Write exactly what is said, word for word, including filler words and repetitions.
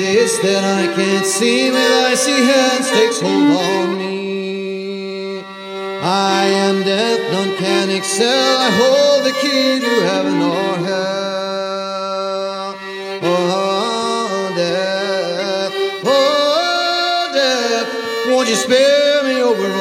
this that I can't see with icy hands takes hold on me. I am death, none can excel. I hold the key to heaven or hell. Oh, death, oh, death, won't you spare